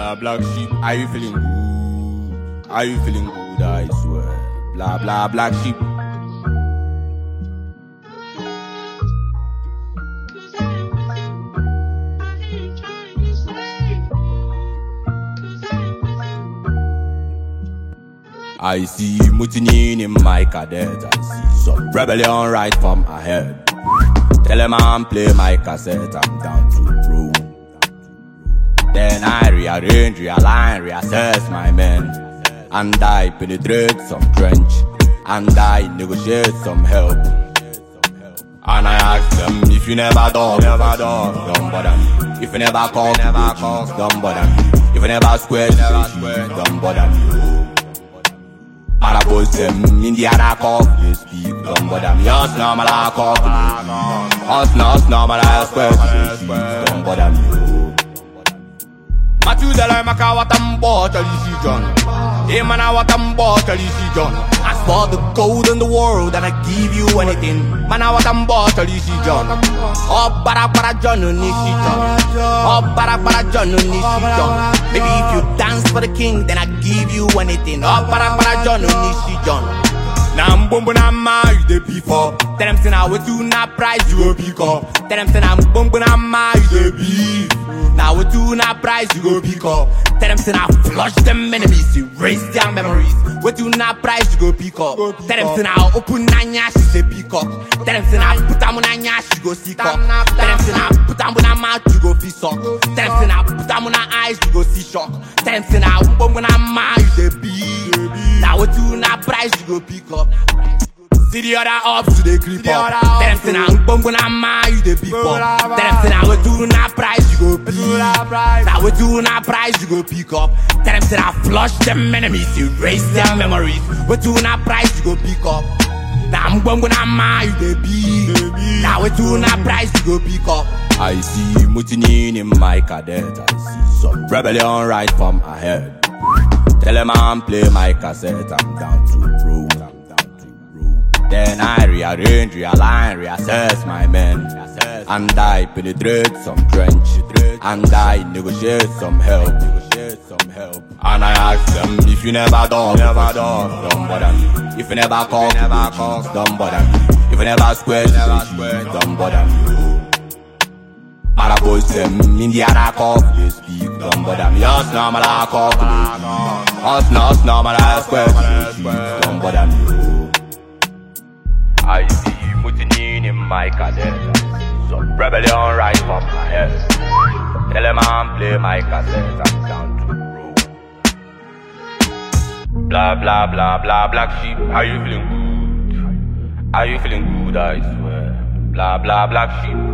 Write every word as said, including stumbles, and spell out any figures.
blah, black sheep. Are you feeling good? Are you feeling good? I swear. Blah, blah, black sheep. I see mutiny in my cadet. I see some rebellion right from ahead. Tell them I'm play my cassette. I'm down to roll. Then I rearrange, realign, reassess my men. And I penetrate some trench. And I negotiate some help. And I ask them, if you never dog, never dog, don't bother me. If you never call, never call, don't bother me. If you never square, don't bother me. Parabos them in the other cough, they speak, don't bother me. Us normal, I cough, us not normal, I square, don't bother me. Matthew the Lime, I what I'm bought, a decision. Hey man, I what I'm bought, a decision. As for the gold in the world, and I give you anything. Man, I what I'm bought, a decision. Oh, para para John, no decision. Oh, para para John, no decision. Maybe if you dance for the king, then I give you anything. Oh, para para John, no decision. Now I'm bumping on my you the before. Tell them say now we do not price you go pick up. Tell them say now I'm bumping on my you the beef. Now we do not price you go pick up. Tell them say now flush them enemies, erase their memories. We do not price you go pick up. Tell them say now open nanya she say pick up. Tell them say now put them on nanya she go seek up. Tell them say now put them on her mouth you go feel suck. Tell them say now put them on her eyes you go see shock. Tell them say now bumping on my you the beef. Now we do not price you go pick up. See the other ups to the creep up. Tell them say now bum when I'm mad you the pick up. Tell them say now we do not price you go pick. Now we do not price you go pick up. Tell them say now flush them enemies, erase their memories. We do not price you go pick up. Now I'm bum when I'm mad you the pick. Now we do not price you go pick up. I see mutiny in my cadet. I see some rebellion right from ahead. Tell them I'm play my cassette. I'm down to roll. Then I rearrange, realign, reassess my men. And I penetrate some trench. And I negotiate some help. And I ask them, if you never dog, never dog, don't bother me. If you never call, never call, don't bother me. If you never square, don't bother me. Parabos them in the other cough, they speak, don't bother me. Us normal, I cough, us not normal, I square, don't bother me. I see mutiny in my cadet. Some rebellion right from my head. Tell them I'm play my cassette. I'm down to roll. Blah blah blah blah black sheep. Are you feeling good? Are you feeling good? I swear. Blah blah black sheep.